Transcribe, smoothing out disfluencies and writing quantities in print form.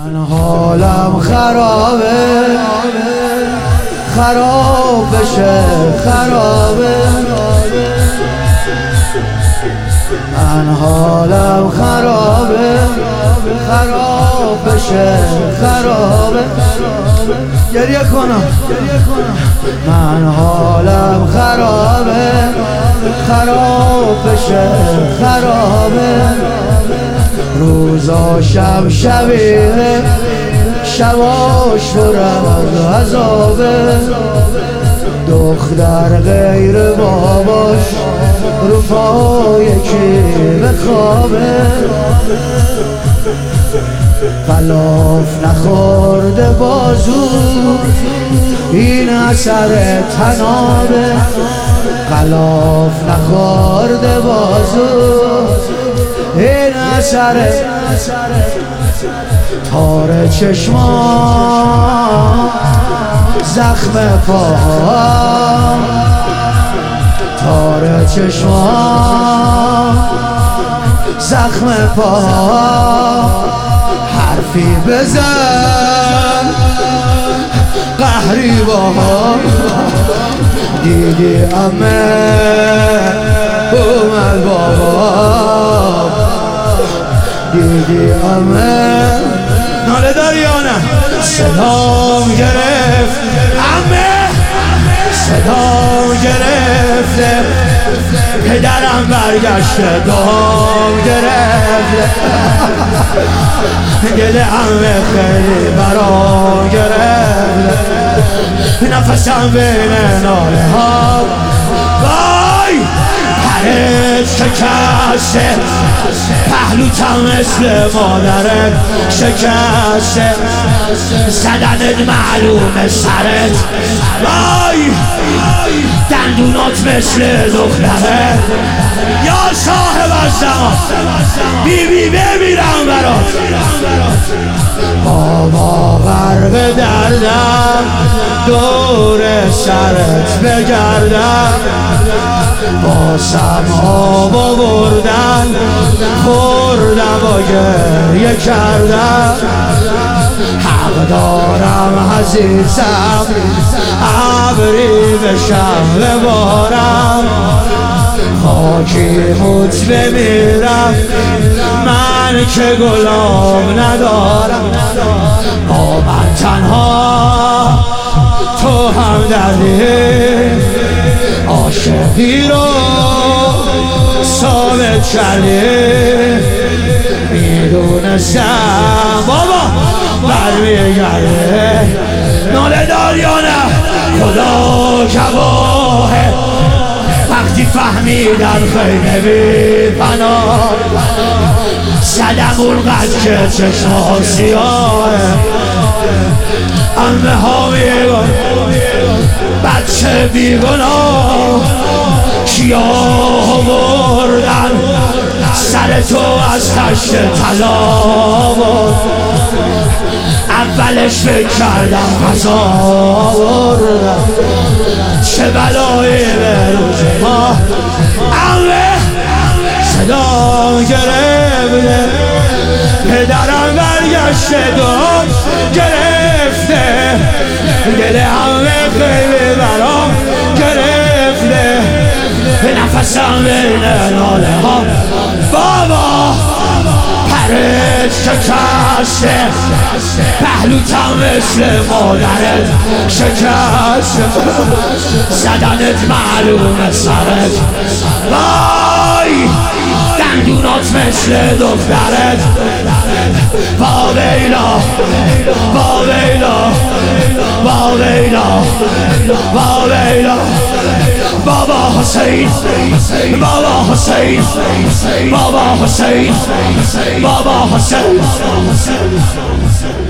من حالم خرابه، خراب بشه خرابه. من حالم خرابه، خراب بشه خرابه. گریه کنم. من حالم خرابه، خراب بشه خرابه. روزا شب شبیه، شباش پر از عذابه. دختر غیر باباش رو پای کی بخوابه. غلاف نخورده بازو، این اثر تنابه. غلاف نخورده بازو، این اثر تار چشمان، زخم پا، تار چشمان، زخم پا. حرفی بزن قهری باها، دیدی امه اومد بابا، دیدی امه. ناله داری یا نه؟ صدام گرفت امه، صدام گرفته، پدرم برگشته دام گرفته. گل امه خیلی برام گرفته، نفسم بین ناله ها. وای پرت شکسته، پهلوتم مثل مادرت شکسته، زدنت معلومه سرت. وای دندونات مثل دختره. یا صاحب الزمان بی بمیرم برات. بابا غرق دردم، دور سرت بگردم. باسم آب آوردن، خوردم و گریه کردم. حق دارم عزیزم، ابری بشم ببارم. خاکی موت بمیرم، من که گلام ندارم. با من تنها تو هم دردی، عاشقی رو ثابت کردی. میدونستم بابا برمیگرده. ناله دار یا نه؟ خدا گواهه، وقتی فهمیدم خیلی بی پناه. زدم اونقدر که چشمها سیاهه. امه ها میگن بچه بیگناه، کیا بردن سر تو از تشت طلا بود. اولش فکر کردم غذا بردن، چه بلایی به روز ما. امه صدا گرفته، پدرم برگشته داد گرفته. دل همه خیلی برام گرفته، نفسم بین ناله ها. بابا پرت شکسته، پهلوتم مثل مادرت شکسته، زدنت معلومه سرت. وای دندونات مثل دخترت. با ویلا با ویلا با ویلا با ویلا. بابا حسین بابا حسین بابا حسین بابا حسین.